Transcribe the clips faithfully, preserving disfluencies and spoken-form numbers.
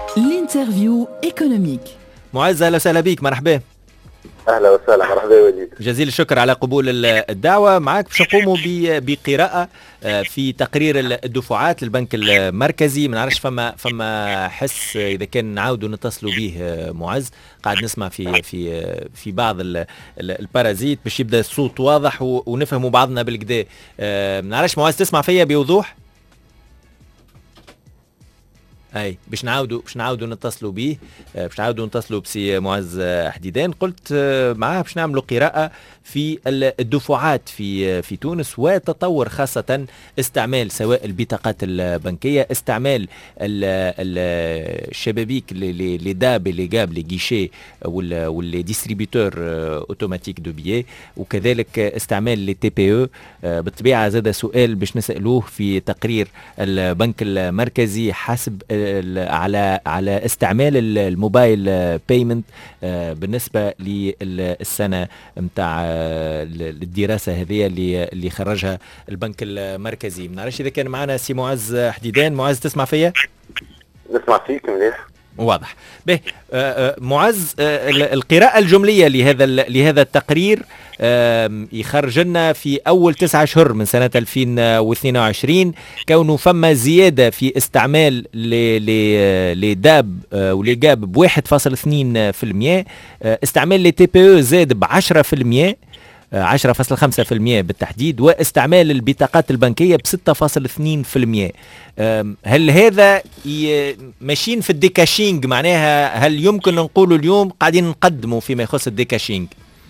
الانترفيو ايكونوميك. معز، اهلا وسهلا بك. مرحبا. اهلا وسهلا. مرحبا وليد. جزيل الشكر على قبول الدعوه. معك باش نقوموا بقراءه في تقرير الدفعات للبنك المركزي. ما نعرفش فما فما حس اذا كان نعاودوا نتصلوا به معز، قاعد نسمع في في في بعض البارازيت باش يبدا الصوت واضح ونفهموا بعضنا بالكدا. ما نعرفش معز تسمع فيا بوضوح؟ اي باش نعاودوا باش نعاودوا نتصلوا به، باش نعاودوا نتصلوا بسي معز حديدان. قلت معاه باش نعملوا قراءة في الدفعات في في تونس وتطور خاصة استعمال سواء البطاقات البنكية، استعمال الشبابيك اللي داب اللي جاب لي جيشي واللي ديستريبيوتور اوتوماتيك دو بيي، وكذلك استعمال لي تي بي او. بالطبيعة زاد سؤال باش نسألوه في تقرير البنك المركزي حسب على على استعمال الموبايل بايمنت بالنسبه للسنه نتاع الدراسه هذه اللي اللي خرجها البنك المركزي. ما نعرفش اذا كان معنا سي معز حديدان. معز تسمع فيا؟ نسمع فيك مليح. واضح. به معز، القراءة الجملية لهذا لهذا التقرير يخرج لنا في أول تسعة أشهر من سنة ألفين واثنين وعشرين كونه فما زيادة في استعمال لداب ولجاب بواحد فاصل اثنين في المية، استعمال لي تي بي او زاد بعشرة في المية، عشرة فاصل خمسة في المية بالتحديد، واستعمال البطاقات البنكية بستة فاصل اثنين في المية. هل هذا ماشيين في الديكاشينج؟ معناها هل يمكن نقول اليوم قاعدين نقدموا فيما يخص الديكاشينج؟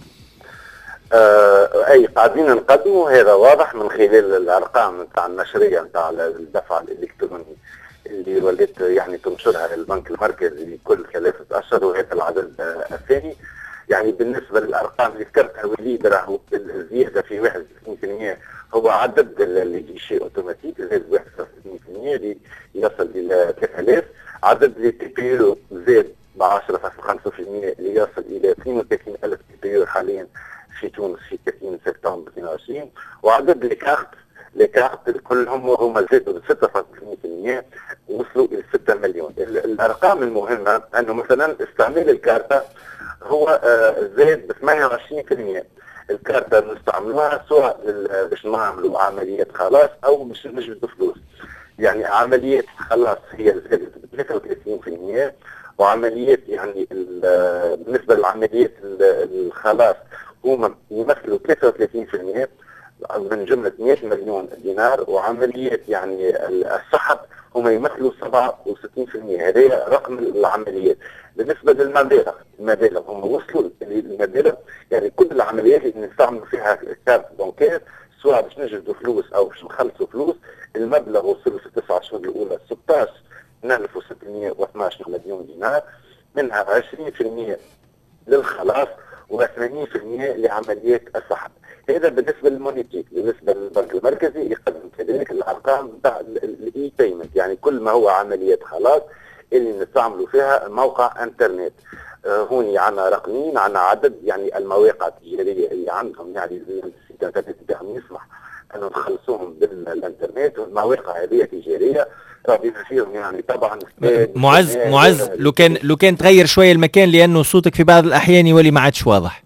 آه اي قاعدين نقدموا، هذا واضح من خلال الارقام نتاع النشريه نتاع الدفع الالكتروني اللي وليت يعني تنشرها البنك المركزي كل ثلاثه اشهر، وهذا العدد الثاني. يعني بالنسبه للارقام اللي ذكرتها وليد، راهو الزياده في واحد وستين بالمية هو عدد اللي جيشي اوتوماتيك زاد واحد وستين بالمية اللي يصل الى ثلاثة آلاف. عدد لي تي بي او زاد ب عشرة فاصل خمسة بالمية اللي يصل الى اثنين وثلاثين ألف تي بي او حاليا في تونس في ثلاثين سبتمبر اثنين وعشرين. وعدد لي كارت لي كارت كلهم هما زادوا ب ستة فاصل اثنين بالمية وصلوا الى ستة مليون. الارقام المهمه انه مثلا استعمال الكارتة هو زاد ب ثمانية وعشرين بالمية. الكارتة نستعملوها سواء باش نعملوا عمليات خلاص او باش نجبدوا فلوس. يعني عمليات خلاص هي زادت ب ثلاثة وثلاثين بالمية، وعمليات يعني بالنسبه للعمليات الخلاص هما يمثلوا ثلاثة وثلاثين بالمية من جمله مئة مليون دينار، وعمليات يعني السحب هما يمثلوا سبعة وستين بالمية. هذا رقم العمليات. بالنسبه للمبالغ، المبالغ هم وصلوا للمبالغ يعني كل العمليات اللي نستعملوا فيها كارت بنكير سواء باش نجبدوا فلوس او باش نخلصوا فلوس، المبلغ وصلوا في التسع شهور الاولى ستة عشر ألف وستمئة واثني عشر مليون دينار، منها عشرين بالمئة للخلاص وثمانين بالمئة لعمليات السحب. هذا بالنسبه للمونيتيك. بالنسبه للبنك المركزي يقدم كذلك الارقام بتاع الاي بايمنت، يعني كل ما هو عمليات خلاص اللي نستعملوا فيها موقع انترنت. آه هوني عنا رقمين، عنا عدد يعني المواقع التجاريه اللي عندهم يعني السيت انترنت بتاعهم يسمح انه نخلصوهم بالانترنت، والمواقع هذه تجاريه بما فيهم يعني طبعا معز معز لو كان لو كان تغير شويه المكان لانه صوتك في بعض الاحيان يولي ما عادش واضح.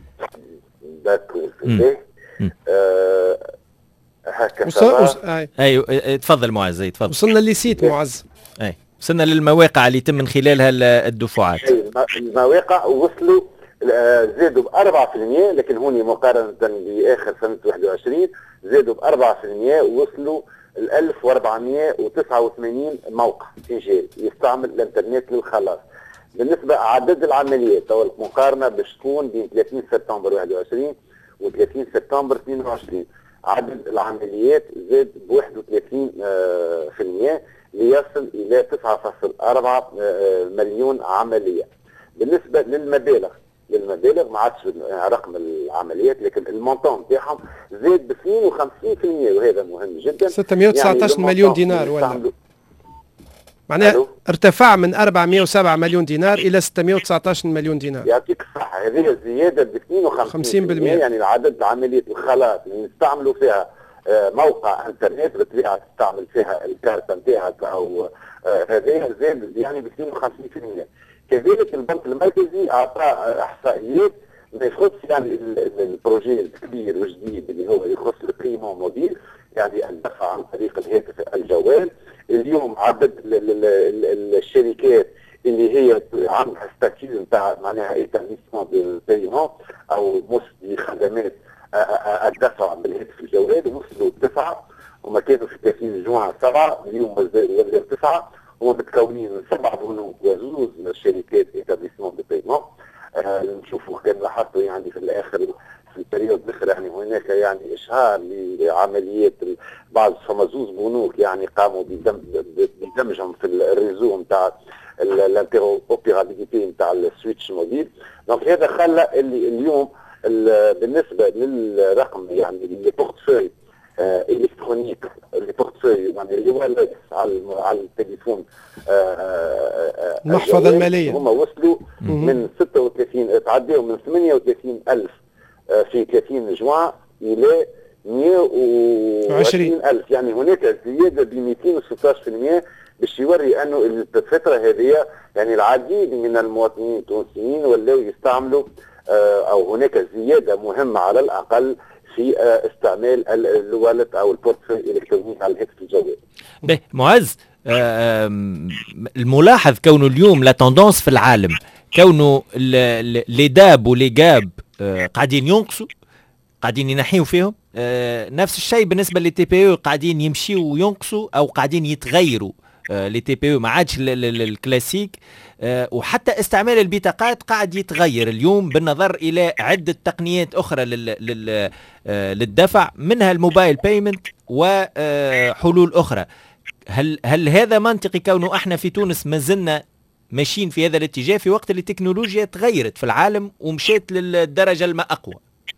آه هكا وصل... ايوه تفضل معز. اي تفضل. وصلنا للسيت معز. اي وصلنا للمواقع اللي يتم من خلالها الدفعات. المواقع وصلوا زادوا ب أربعة بالمئة، لكن هوني مقارنه باخر سنه واحد وعشرين زادوا ب أربعة بالمئة ووصلوا ال ألف وأربعمئة وتسعة وثمانين موقع تجاري يستعمل الانترنت للخلاص. بالنسبه عدد العمليات تو المقارنه باش تكون بين ثلاثين سبتمبر واحد وعشرين و ثلاثين سبتمبر اثنين وعشرين، عدد العمليات زاد ب واحد وثلاثين بالمئة ليصل الى تسعة فاصل أربعة مليون عمليه. بالنسبه للمبالغ للمبالغ ما عادش رقم العمليات، لكن المونطون بتاعهم زاد ب اثنين وخمسين بالمئة وهذا مهم جدا. ستمئة وتسعة عشر يعني مليون دينار ولا معناها ارتفع من أربعمئة وسبعة مليون دينار الى ستمئة وتسعة عشر مليون دينار. يعطيك الصحه. هذه الزياده ب اثنين وخمسين بالمئة يعني عدد عمليات الخلاص اللي نستعملوا فيها موقع انترنت بطبيعه تستعمل فيها الكارت نتاعك او هذايا زاد يعني ب اثنين وخمسين بالمئة. كذلك البنك المركزي اعطى احصائيات ما يخص يعني البروجي الكبير والجديد اللي هو يخص البريمون موبيل، يعني الدفع عن طريق الهاتف الجوال. اليوم عدد الشركات اللي هي عندها ستاتيو نتاع معناها ايتابليسمون بالبيمون او مسدي خدمات الدفع بالهاتف الجوال وصلوا تسعه، وما كانوا في ثلاثين جوان سبعه، اليوم وصلوا تسعه، ومتكونين من سبع بنوك وزوز من الشركات ايتابليسمون بالبيمون. آه نشوفوا كان لاحظتوا يعني في الاخر في البريود الاخر يعني هناك يعني اشهار لعمليات بعض فما زوز بنوك يعني قاموا بدمجهم في الريزو نتاع الانتيروبيرابيليتي نتاع السويتش موبيل. دونك هذا خلى اللي اليوم بالنسبه للرقم يعني اللي بورتفوي آه الكترونيك اللي بورتفوي يعني اللي هو على على التليفون المحفظه الماليه هم وصلوا من ستة وثلاثين تعدوا من ثمانية وثلاثين ألف آه في ثلاثين جوان الى مئة وعشرين ألف، يعني هناك زياده ب مئتين وستة عشر بالمئة باش يوري انه الفتره هذه يعني العديد من المواطنين التونسيين ولاو يستعملوا آه او هناك زياده مهمه على الاقل في استعمال الوالت او البورتفوي الالكتروني على الهاتف الجوال. به معز، الملاحظ كونه اليوم لا توندونس في العالم كونه لي داب ولي جاب قاعدين ينقصوا، قاعدين ينحيوا فيهم، نفس الشيء بالنسبه للتي بي او قاعدين يمشيوا وينقصوا او قاعدين يتغيروا. لي تي بي او ما عادش الكلاسيك، وحتى استعمال البطاقات قاعد يتغير اليوم بالنظر الى عده تقنيات اخرى للدفع، منها الموبايل بيمنت وحلول اخرى. هل هل هذا منطقي كونه احنا في تونس ما زلنا ماشيين في هذا الاتجاه في وقت اللي التكنولوجيا تغيرت في العالم ومشيت للدرجه الما اقوى؟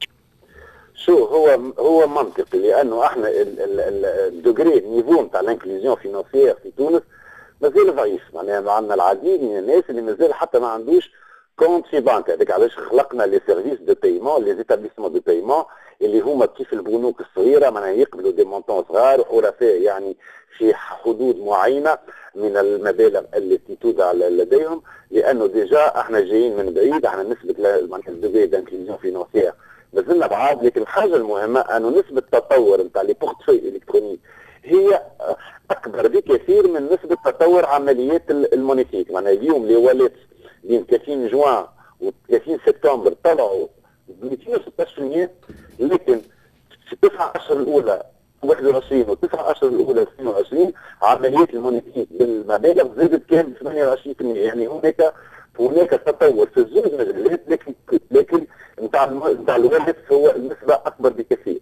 شو هو هو منطقي لانه احنا الدوغري النيفو نتاع الانكلوزيون فينانسيير في تونس مازال ضعيف، معناها عندنا العديد من الناس اللي مازال حتى ما عندوش كونت في بنك. هذاك علاش خلقنا لي سيرفيس دو بايمون لي زيتابليسمون دو بايمون اللي هما كيف البنوك الصغيره معناها يقبلوا دي مونطون صغار وحرفاء يعني في حدود معينه من المبالغ التي تودع لديهم، لانه ديجا احنا جايين من بعيد، احنا نسبه معناها الدوغري دانكلوزيون فينانسيير مازلنا بعاد. لكن الحاجه المهمه انه نسبه التطور نتاع لي بورتفوي الكترونيك هي اكبر بكثير من نسبه تطور عمليات المونيتيك. معناها اليوم لي واليت بين ثلاثين جوان و ثلاثين سبتمبر طلعوا ب مئتين وستة عشر بالمئة، لكن في تسعة اشهر الاولى واحد وعشرين و تسعة اشهر الاولى اثنين وعشرين عمليات المونيتيك بالمبالغ زادت كان ب ثمانية وعشرين بالمئة. يعني هناك هناك تطور في الزوج مجالات، لكن لكن نتاع نتاع الوالد هو النسبه اكبر بكثير.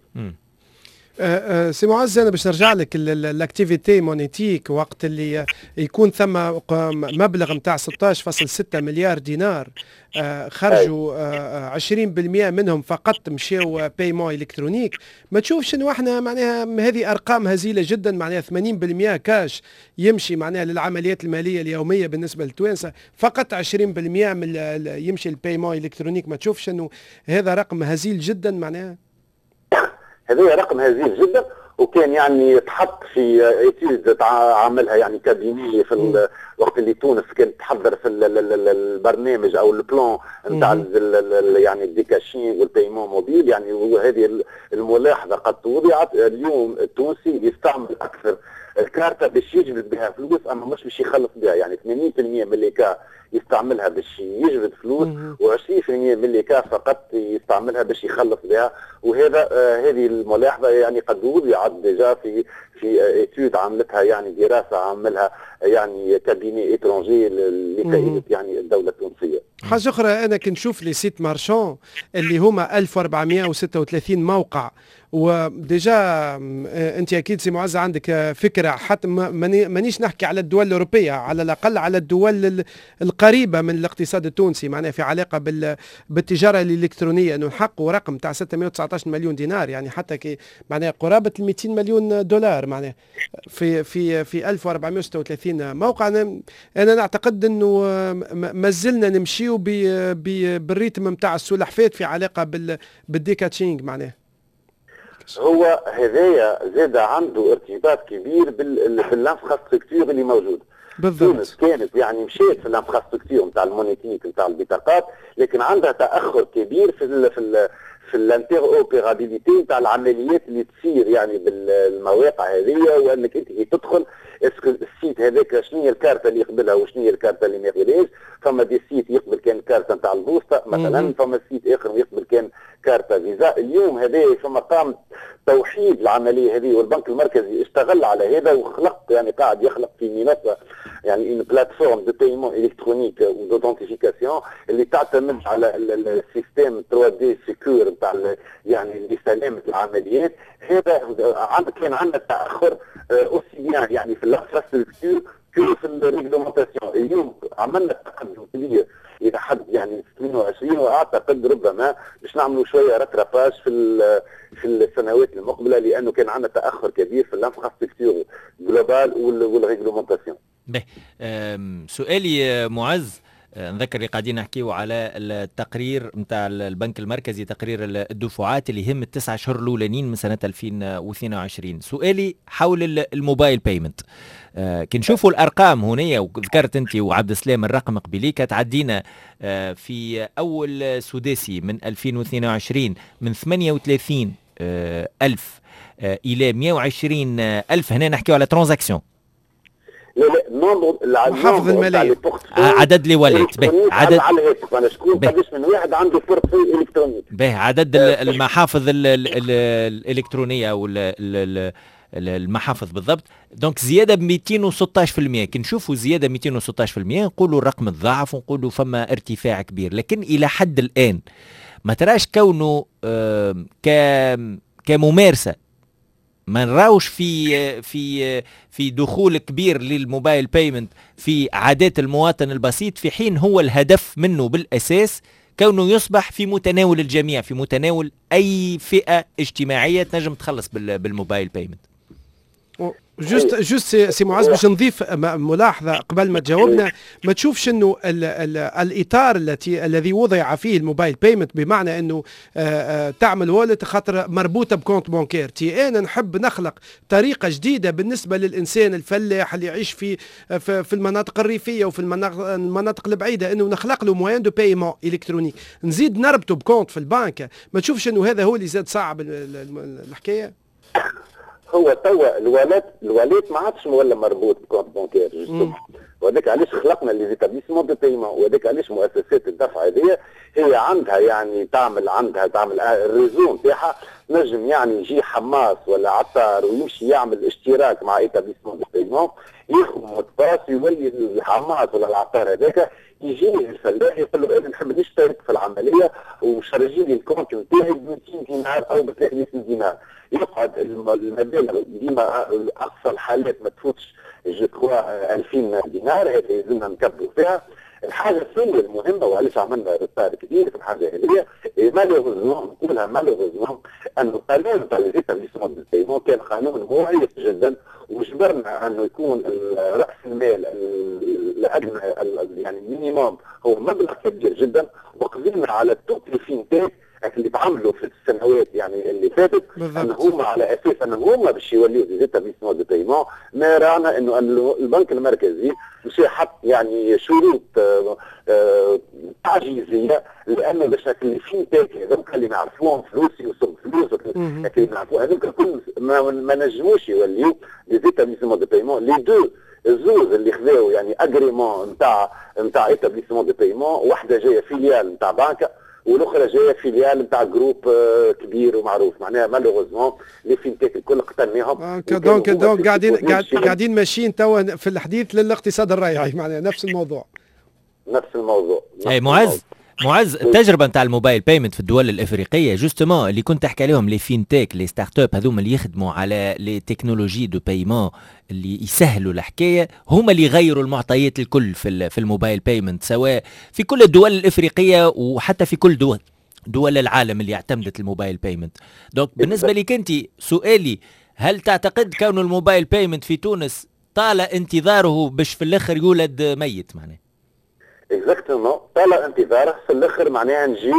سي معز، انا باش نرجع لك الاكتيفيتي مونيتيك وقت اللي يكون ثم مبلغ نتاع ستة عشر فاصلة ستة مليار دينار خرجوا عشرين بالمئة منهم فقط مشاو بايمون الكترونيك، ما تشوفش انه احنا معناها هذه ارقام هزيله جدا؟ معناها ثمانين بالمئة كاش يمشي معناها للعمليات الماليه اليوميه بالنسبه للتوانسه، فقط عشرين بالمئة من يمشي البايمون الكترونيك. ما تشوفش انه هذا رقم هزيل جدا؟ معناها هذا رقم هزيل جدا، وكان يعني تحط في ايتيود عملها يعني كابيني في الوقت اللي تونس كانت تحضر في البرنامج او البلان نتاع يعني الديكاشين والبايمون موبيل. يعني وهذه الملاحظه قد وضعت. اليوم التونسي يستعمل اكثر الكارتة باش يجبد بها فلوس، اما مش باش يخلص بها. يعني ثمانين بالمئة من اللي كا يستعملها باش يجبد فلوس، و20% من اللي كا فقط يستعملها باش يخلص بها. وهذا آه هذه الملاحظه يعني قد وضعت ديجا في في ايتود عملتها يعني دراسه عملها يعني كابيني اترونجي لكيفيه يعني الدوله التونسيه. حاجه اخرى، انا كنت نشوف لي سيت مارشون اللي هما ألف وأربعمئة وستة وثلاثين موقع، وديجا انت اكيد سي معز عندك فكره، حتى مانيش نحكي على الدول الاوروبيه، على الاقل على الدول القريبه من الاقتصاد التونسي معناها في علاقه بالتجاره الالكترونيه، انه نحققوا رقم تاع ستمئة وتسعة عشر مليون دينار، يعني حتى كي معناها قرابه مئتين مليون دولار معناها في في في ألف وأربعمئة وستة وثلاثين موقع. انا انا نعتقد انه ما زلنا نمشيو بالريتم نتاع السلحفات في علاقه بالديكاتشينج معناها. هو هذايا زاد عنده ارتباط كبير بالانفراستركتور اللي موجود. بالضبط. تونس كانت يعني مشيت في الانفراستركتور نتاع المونيتيك نتاع البطاقات، لكن عندها تاخر كبير في ال في ال في الانتر اوبيرابيليتي نتاع العمليات اللي تصير يعني بالمواقع هذه، وانك انت تدخل اسكو السيت هذاك شنو هي الكارته اللي يقبلها وشنو هي الكارته اللي ما يقبلهاش. فما دي سيت يقبل كان كارته نتاع البوسطه مثلا، فما سيت اخر يقبل كان كارته فيزا. اليوم هذا فما قام توحيد العمليه هذه، والبنك المركزي اشتغل على هذا وخلق يعني قاعد يخلق في منصه يعني ان بلاتفورم دو بايمون الكترونيك ودوتنتيفيكاسيون اللي تعتمد على السيستم ثري دي سيكور نتاع يعني لسلامه العمليات. هذا عندك كان عندنا تاخر اوسي بيان يعني في الانفراستركتور كو في الريغلومونتاسيون. اليوم عملنا تقدم كبير الى حد يعني اثنين وعشرين، واعتقد ربما باش نعملوا شويه رتراباج في في السنوات المقبله، لانه كان عندنا تاخر كبير في الانفراستركتور جلوبال والريغلومونتاسيون. به سؤالي معز، نذكر اللي قاعدين نحكيو على التقرير نتاع البنك المركزي، تقرير الدفعات اللي يهم التسع شهور الاولانيين من سنه ألفين واثنين وعشرين. سؤالي حول الموبايل بيمنت. آه كي نشوفوا الارقام هنا، وذكرت انت وعبد السلام الرقم قبليك، تعدينا آه في اول سداسي من ألفين واثنين وعشرين من ثمانية وثلاثين آه ألف آه الى مئة وعشرين ألف. هنا نحكيو على ترانزاكسيون. لا لا محافظ المالية عدد اللي ولات به عدد على الهاتف. انا شكون قداش من واحد عنده بورتفوي الكتروني به عدد آه المحافظ ال ال ال الالكترونيه او المحافظ بالضبط. دونك زياده ب مئتين وستة عشر بالمئة. كي نشوفوا زياده مئتين وستة عشر بالمئة نقولوا الرقم تضاعف ونقولوا فما ارتفاع كبير، لكن الى حد الان ما تراش كونه آه ك كممارسه ما نراوش في في في دخول كبير للموبايل بايمنت في عادات المواطن البسيط، في حين هو الهدف منه بالاساس كونه يصبح في متناول الجميع، في متناول اي فئه اجتماعيه تنجم تخلص بالموبايل بايمنت. جوست جوست سي معز باش نضيف ملاحظه قبل ما تجاوبنا. ما تشوفش انه ال ال الاطار التي الذي وضع فيه الموبايل بايمنت، بمعنى انه آآ آآ تعمل والت خاطر مربوطه بكونت بانكير، تي انا نحب نخلق طريقه جديده بالنسبه للانسان الفلاح اللي يعيش في في, في المناطق الريفيه وفي المناطق, المناطق البعيده، انه نخلق له موان دو بايمون الكترونيك نزيد نربطه بكونت في البنك. ما تشوفش انه هذا هو اللي زاد صعب الحكايه؟ هو توا الوالات الوالات ما عادش ولا مربوط بكونت بانكير، وهذاك علاش خلقنا لي زيتابليسمون دو بايمون، وهذاك علاش مؤسسات الدفع هذه هي عندها يعني تعمل عندها تعمل الريزو نتاعها. نجم يعني يجي حماس ولا عطار ويمشي يعمل اشتراك مع ايتابليسمون دو بايمون، ياخذ مود باس، يولي الحماس ولا العطار هذاك يجي الفلاح يقول له انا نحب نشترك في العمليه وشرجي لي الكونت نتاعي ب مئتين دينار او ب ثلاثمئة دينار. يقعد المبالغ ديما اقصى الحالات ما تفوتش جو كوا ألفين دينار، هذه لازمنا نكبروا فيها. الحاجه الثانيه المهمه وعلاش عملنا رساله كبير في الحاجه هذه، مالوغوزمون نقولها مالوغوزمون انه القانون تاع ليزيتابليسمون دو بايمون كان قانون معيق جدا، وجبرنا انه يكون راس المال الادنى يعني المينيموم هو مبلغ كبير جدا، وقضينا على توت الفينتاك اللي تعملوا في السنوات يعني اللي فاتت ان هم على اساس ان هم باش يوليوا دي زيتابليسمون دو بايمون. ما رانا انه البنك المركزي مش حط يعني شروط تعجيزيه، لانه باش الفينتاك هذوك اللي نعرفوهم فلوسي وصب فلوس اللي نعرفوه هذوك كل ما نجموش يوليوا دي زيتابليسمون دو بايمون. لي دو الزوز اللي خذاو يعني اجريمون نتاع نتاع ايتابليسمون دو بايمون، واحده جايه فيليال نتاع بنك والاخرى جايه فيليال نتاع جروب كبير ومعروف. معناها مالوغوزمون لي فينتيك الكل قتلناهم. دونك دونك قاعدين قاعدين ماشيين توا في الحديث للاقتصاد الريعي، معناها نفس الموضوع نفس الموضوع. اي معز معز التجربه نتاع الموبايل بايمنت في الدول الافريقيه جوستومون اللي كنت تحكي عليهم لي فينتيك لي ستارت اب هذوما اللي يخدموا على لي تكنولوجي دو بايمون اللي يسهلوا الحكايه، هما اللي يغيروا المعطيات الكل في في الموبايل بايمنت، سواء في كل الدول الافريقيه وحتى في كل دول دول العالم اللي اعتمدت الموبايل بايمنت. دونك بالنسبه لك انت سؤالي، هل تعتقد كون الموبايل بايمنت في تونس طال انتظاره باش في الاخر يولد ميت؟ معناه اكزاكتومون طال انتظاره في الاخر، معناها نجيو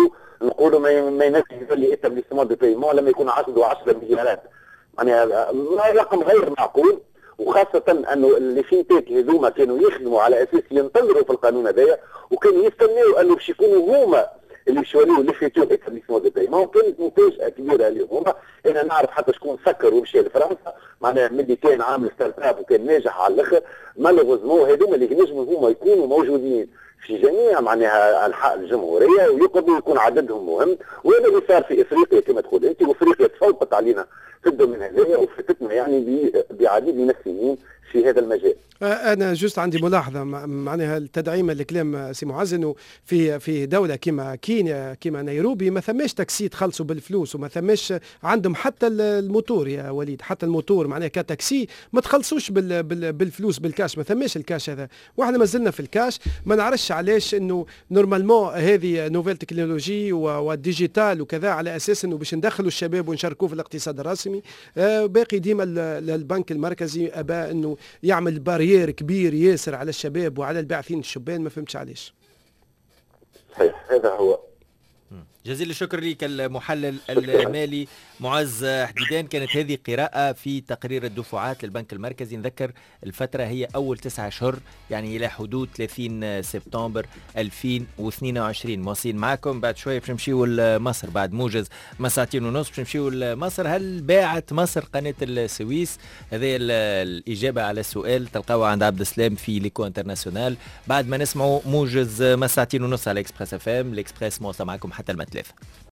نقولوا ما ما ينجمش يولي ايتابليسمون دو بايمون لما يكون عنده عشرة مليارات، معناها رقم غير معقول. وخاصة انه اللي فينتيك هذوما كانوا يخدموا على اساس ينتظروا في القانون هذايا، وكانوا يستناو انه باش يكونوا هما اللي باش يوليو لي فيتور ايتابليسمون دو بايمون. كانت مفاجأة كبيرة عليهم هما. انا نعرف حتى شكون سكر ومشى لفرنسا، معناها ملي كان عامل ستارت اب وكان ناجح على الاخر. مالوغوزمون هذوما اللي نجموا هما يكونوا موجودين في جميع معناها انحاء الجمهوريه ويقدروا يكون عددهم مهم. وهذا اللي صار في افريقيا كما تقول انت، وافريقيا تفوقت علينا في الدومين هذايا وفتتنا يعني بعديد من السنين في هذا المجال. انا جوست عندي ملاحظه معناها التدعيم لكلام سي معز، انه في في دوله كما كينيا كما نيروبي ما ثماش تاكسي تخلصوا بالفلوس، وما ثماش عندهم حتى الموتور يا وليد، حتى الموتور معناها كتاكسي ما تخلصوش بال بال بالفلوس بالكاش، ما ثماش الكاش هذا. واحنا ما زلنا في الكاش، ما نعرفش علاش انه نورمالمون هذه نوفيل تكنولوجي والديجيتال وكذا على اساس انه باش ندخلوا الشباب ونشاركوه في الاقتصاد الرسمي. آه باقي ديما البنك المركزي ابى انه يعمل بارير كبير ياسر على الشباب وعلى الباعثين الشبان، ما فهمتش علاش. صحيح هذا هو. جزيل الشكر لك المحلل المالي معز حديدان. كانت هذه قراءة في تقرير الدفعات للبنك المركزي. نذكر الفترة هي أول تسعة أشهر يعني إلى حدود ثلاثين سبتمبر ألفين واثنين وعشرين. مواصلين معكم بعد شوية باش نمشيو لمصر بعد موجز ما ساعتين ونص باش نمشيو لمصر. هل باعت مصر قناة السويس؟ هذه الإجابة على السؤال تلقاوها عند عبد السلام في ليكو انترناسيونال بعد ما نسمعوا موجز ما ساعتين ونص على إكسبريس اف ام. الإكسبريس موصل معكم حتى المثلاثة.